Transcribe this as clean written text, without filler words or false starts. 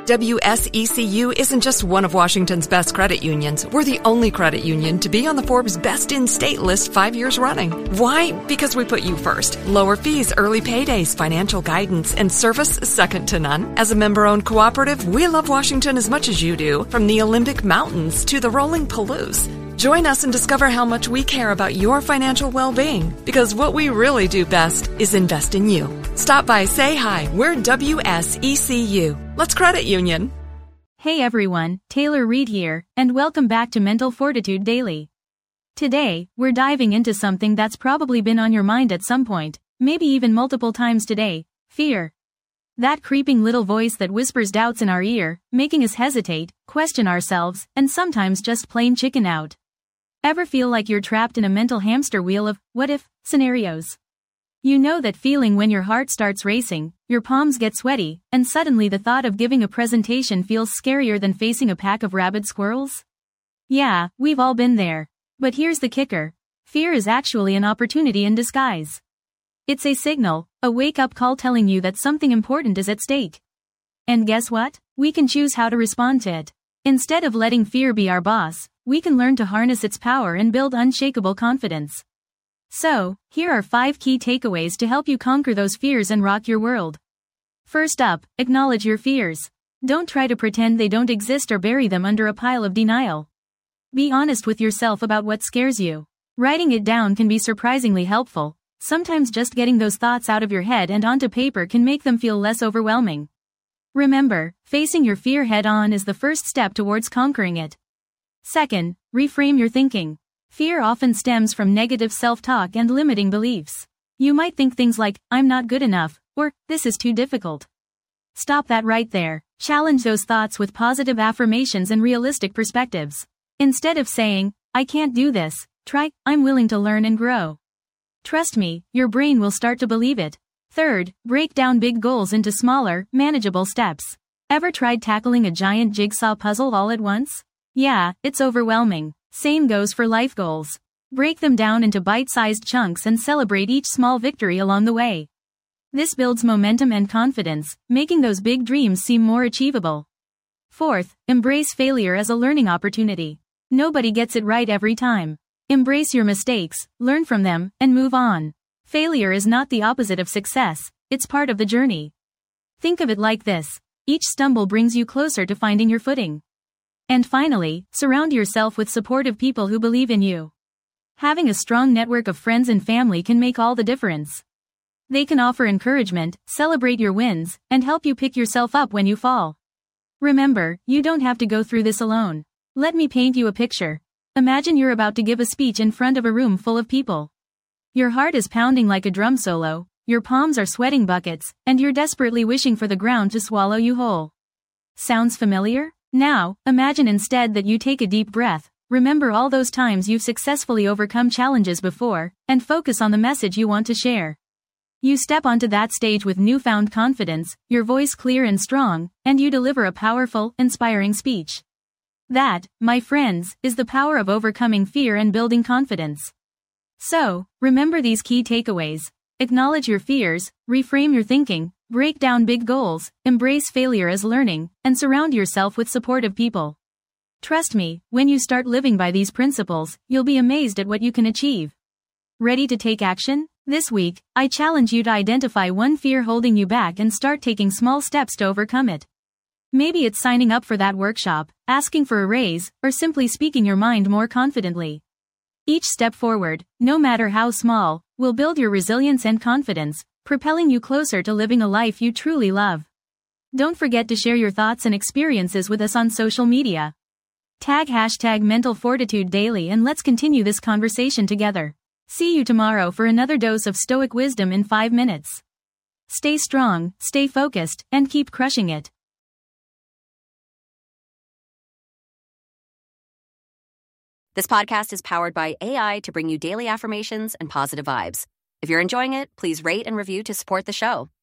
WSECU isn't just one of Washington's best credit unions. We're the only credit union to be on the Forbes Best in State list 5 years running. Why? Because we put you first. Lower fees, early paydays, financial guidance, and service second to none. As a member-owned cooperative, we love Washington as much as you do, from the Olympic Mountains to the rolling Palouse. Join us and discover how much we care about your financial well-being, because what we really do best is invest in you. Stop by, say hi. We're WSECU. Let's credit union. Hey everyone, Taylor Reed here, and welcome back to Mental Fortitude Daily. Today, we're diving into something that's probably been on your mind at some point, maybe even multiple times today: fear. That creeping little voice that whispers doubts in our ear, making us hesitate, question ourselves, and sometimes just plain chicken out. Ever feel like you're trapped in a mental hamster wheel of what-if scenarios? You know that feeling when your heart starts racing, your palms get sweaty, and suddenly the thought of giving a presentation feels scarier than facing a pack of rabid squirrels? Yeah, we've all been there. But here's the kicker. Fear is actually an opportunity in disguise. It's a signal, a wake-up call telling you that something important is at stake. And guess what? We can choose how to respond to it. Instead of letting fear be our boss, we can learn to harness its power and build unshakable confidence. So, here are 5 key takeaways to help you conquer those fears and rock your world. First up, acknowledge your fears. Don't try to pretend they don't exist or bury them under a pile of denial. Be honest with yourself about what scares you. Writing it down can be surprisingly helpful. Sometimes just getting those thoughts out of your head and onto paper can make them feel less overwhelming. Remember, facing your fear head-on is the first step towards conquering it. Second, reframe your thinking. Fear often stems from negative self-talk and limiting beliefs. You might think things like, "I'm not good enough," or "this is too difficult." Stop that right there. Challenge those thoughts with positive affirmations and realistic perspectives. Instead of saying, "I can't do this," try, "I'm willing to learn and grow." Trust me, your brain will start to believe it. Third, break down big goals into smaller, manageable steps. Ever tried tackling a giant jigsaw puzzle all at once? Yeah, it's overwhelming. Same goes for life goals. Break them down into bite-sized chunks and celebrate each small victory along the way. This builds momentum and confidence, making those big dreams seem more achievable. Fourth, embrace failure as a learning opportunity. Nobody gets it right every time. Embrace your mistakes, learn from them, and move on. Failure is not the opposite of success, it's part of the journey. Think of it like this: each stumble brings you closer to finding your footing. And finally, surround yourself with supportive people who believe in you. Having a strong network of friends and family can make all the difference. They can offer encouragement, celebrate your wins, and help you pick yourself up when you fall. Remember, you don't have to go through this alone. Let me paint you a picture. Imagine you're about to give a speech in front of a room full of people. Your heart is pounding like a drum solo, your palms are sweating buckets, and you're desperately wishing for the ground to swallow you whole. Sounds familiar? Now, imagine instead that you take a deep breath, remember all those times you've successfully overcome challenges before, and focus on the message you want to share. You step onto that stage with newfound confidence, your voice clear and strong, and you deliver a powerful, inspiring speech. That, my friends, is the power of overcoming fear and building confidence. So, remember these key takeaways. Acknowledge your fears, reframe your thinking, break down big goals, embrace failure as learning, and surround yourself with supportive people. Trust me, when you start living by these principles, you'll be amazed at what you can achieve. Ready to take action? This week, I challenge you to identify one fear holding you back and start taking small steps to overcome it. Maybe it's signing up for that workshop, asking for a raise, or simply speaking your mind more confidently. Each step forward, no matter how small, will build your resilience and confidence, propelling you closer to living a life you truly love. Don't forget to share your thoughts and experiences with us on social media. Tag #MentalFortitudeDaily and let's continue this conversation together. See you tomorrow for another dose of stoic wisdom in 5 minutes. Stay strong, stay focused, and keep crushing it. This podcast is powered by AI to bring you daily affirmations and positive vibes. If you're enjoying it, please rate and review to support the show.